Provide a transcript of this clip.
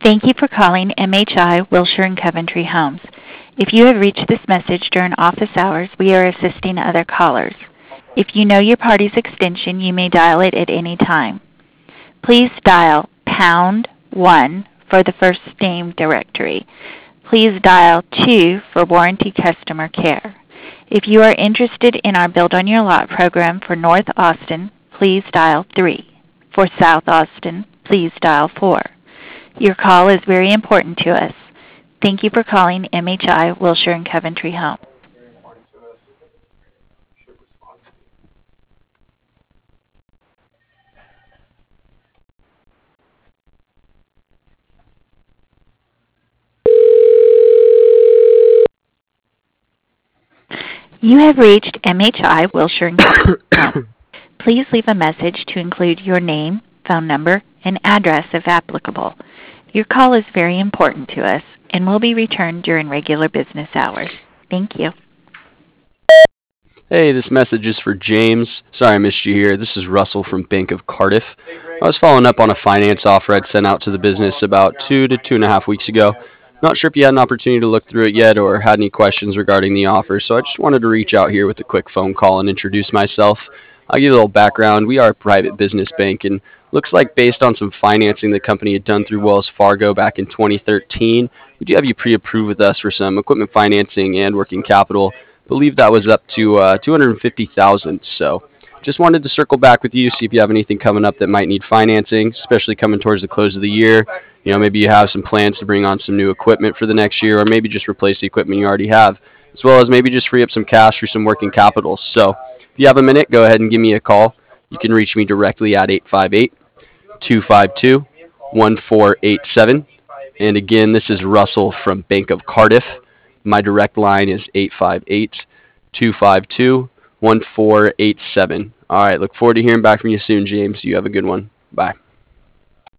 Thank you for calling MHI Wilshire and Coventry Homes. If you have reached this message during office hours, we are assisting other callers. If you know your party's extension, you may dial it at any time. Please dial #1 for the first name directory. Please dial 2 for warranty customer care. If you are interested in our Build on Your Lot program for North Austin, please dial 3. For South Austin, please dial 4. Your call is very important to us. Thank you for calling MHI Wilshire and Coventry Home. You have reached MHI Wilshire and Coventry Home. Please leave a message to include your name, phone number, and address if applicable. Your call is very important to us and will be returned during regular business hours. Thank you. Hey, this message is for James. Sorry I missed you here. This is Russell from Bank of Cardiff. I was following up on a finance offer I'd sent out to the business about 2 to 2.5 weeks ago. Not sure if you had an opportunity to look through it yet or had any questions regarding the offer, so I just wanted to reach out here with a quick phone call and introduce myself. I'll give you a little background. We are a private business bank, and looks like based on some financing the company had done through Wells Fargo back in 2013, we do have you pre-approved with us for some equipment financing and working capital. Believe that was up to 250,000. So just wanted to circle back with you, see if you have anything coming up that might need financing, especially coming towards the close of the year. You know, maybe you have some plans to bring on some new equipment for the next year, or maybe just replace the equipment you already have, as well as maybe just free up some cash for some working capital. So if you have a minute, go ahead and give me a call. You can reach me directly at 858-252-1487. And again, this is Russell from Bank of Cardiff. My direct line is 858-252-1487. All right, look forward to hearing back from you soon, James. You have a good one. Bye.